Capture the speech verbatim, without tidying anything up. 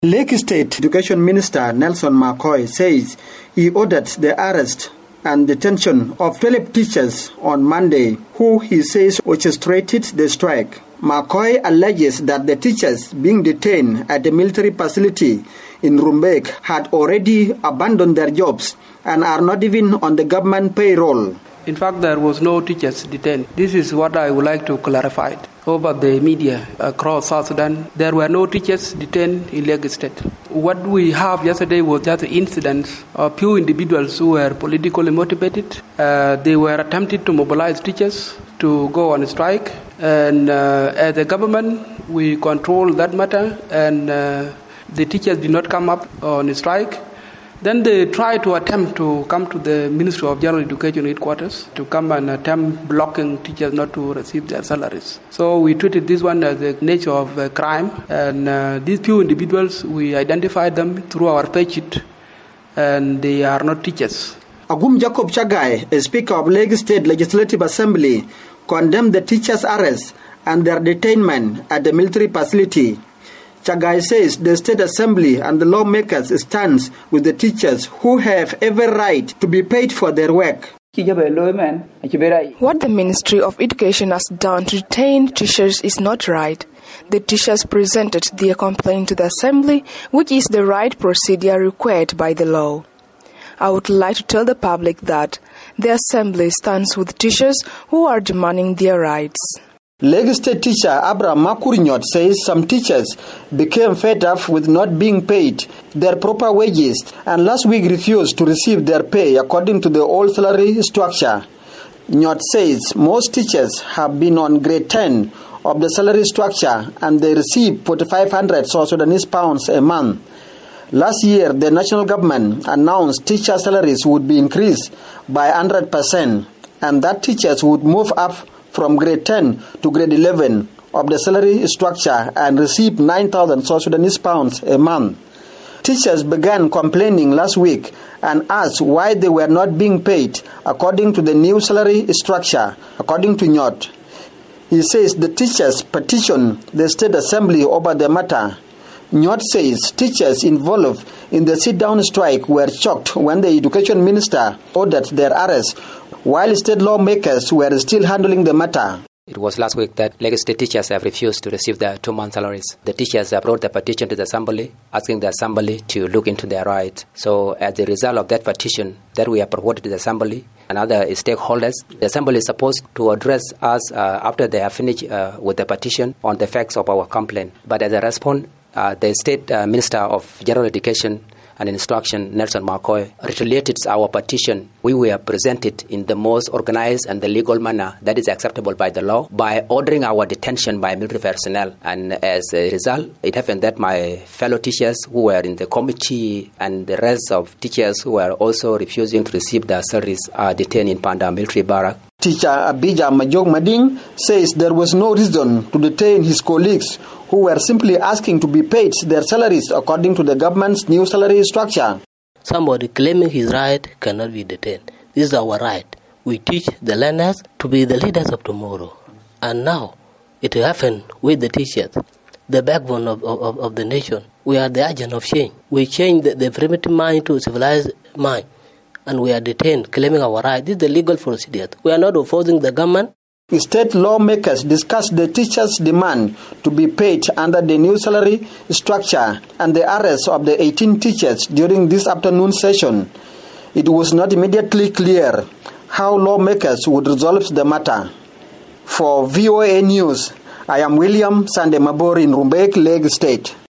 Lake State Education Minister Nelson McCoy says he ordered the arrest and detention of twelve teachers on Monday, who he says orchestrated the strike. McCoy alleges that the teachers being detained at the military facility in Rumbek had already abandoned their jobs and are not even on the government payroll. In fact, there was no teachers detained. This is what I would like to clarify. Over the media across South Sudan, there were no teachers detained in Lake State. What we have yesterday was just incidents of few individuals who were politically motivated. Uh, they were attempting to mobilize teachers to go on strike. And uh, as a government, we control that matter, and uh, the teachers did not come up on strike. Then they tried to attempt to come to the Ministry of General Education headquarters to come and attempt blocking teachers not to receive their salaries. So we treated this one as the nature of a crime, and uh, these few individuals, we identified them through our page sheet, and they are not teachers. Agum Jacob Chagai, a Speaker of Lake State Legislative Assembly, condemned the teachers' arrest and their detainment at the military facility. Chagai says the State Assembly and the lawmakers stands with the teachers who have every right to be paid for their work. What the Ministry of Education has done to detain teachers is not right. The teachers presented their complaint to the Assembly, which is the right procedure required by the law. I would like to tell the public that the Assembly stands with teachers who are demanding their rights. Lake State teacher Abraham Makurinyot says some teachers became fed up with not being paid their proper wages and last week refused to receive their pay according to the old salary structure. Nyot says most teachers have been on grade ten of the salary structure and they receive forty-five hundred South Sudanese pounds a month. Last year, the national government announced teacher salaries would be increased by one hundred percent and that teachers would move up from grade ten to grade eleven of the salary structure and receive nine thousand South Sudanese pounds a month. Teachers began complaining last week and asked why they were not being paid according to the new salary structure, according to Nyot. He says the teachers petitioned the State Assembly over the matter. Nyot says teachers involved in the sit-down strike were shocked when the Education Minister ordered their arrest, while state lawmakers were still handling the matter. It was last week that Lake State teachers have refused to receive their two-month salaries. The teachers have brought the petition to the Assembly, asking the Assembly to look into their rights. So as a result of that petition that we have proposed to the Assembly and other stakeholders, the Assembly is supposed to address us uh, after they have finished uh, with the petition on the facts of our complaint. But as a response, uh, the State uh, Minister of General Education and Instruction, Nelson McCoy, retaliated our petition. We were presented in the most organized and the legal manner that is acceptable by the law by ordering our detention by military personnel. And as a result, it happened that my fellow teachers who were in the committee and the rest of teachers who were also refusing to receive their salaries are detained in Panda military barrack. Teacher Abija Majok Mading says there was no reason to detain his colleagues who were simply asking to be paid their salaries according to the government's new salary structure. Somebody claiming his right cannot be detained. This is our right. We teach the learners to be the leaders of tomorrow. And now it happened with the teachers, the backbone of, of, of the nation. We are the agent of change. We change the, the primitive mind to civilized mind. And we are detained, claiming our right. This is the legal procedure. We are not opposing the government. State lawmakers discussed the teachers' demand to be paid under the new salary structure and the arrest of the eighteen teachers during this afternoon session. It was not immediately clear how lawmakers would resolve the matter. For V O A News, I am William Sande Mabor in Rumbek, Lake State.